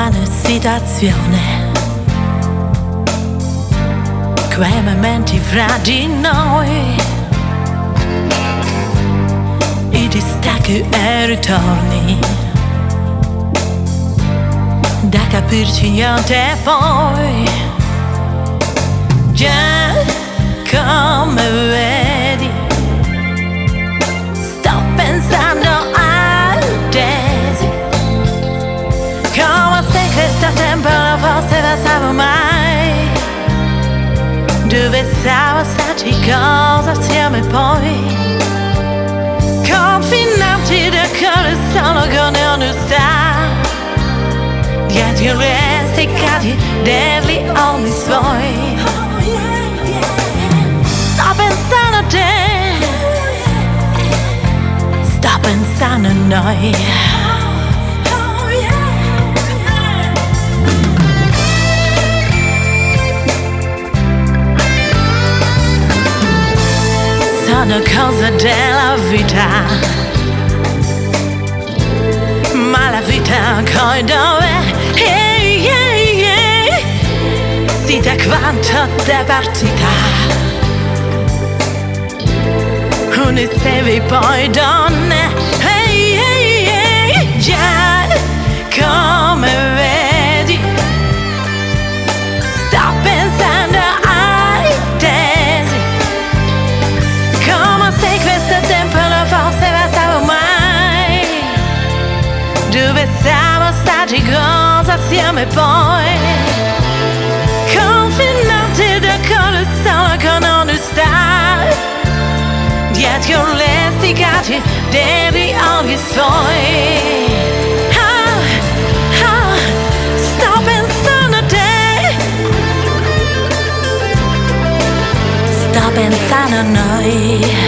umana situazione, quei momenti fra di noi, i distacchi e ritorni, da capirci niente e poi, già come vedi, sto pensando a tesi, come se questo tempo non fosse passato mai, dove siamo stati, cosa siamo e poi confinati da cuore solo con onestà, dietro resti cadi degli ogni suoi. Sto pensando a te, sto pensando a noi. Sono cose della vita, ma la vita ancora dove? Si da quanto è partita, unissevi poi donne, già come vedi, sto pensando ai tesi, come se questo tempo non fosse passato mai, dove siamo stati, cosa siamo e poi confinati da cuore solo con onestà, dietro le sticate degli occhi suoi. Sto pensando a te, sto pensando a noi.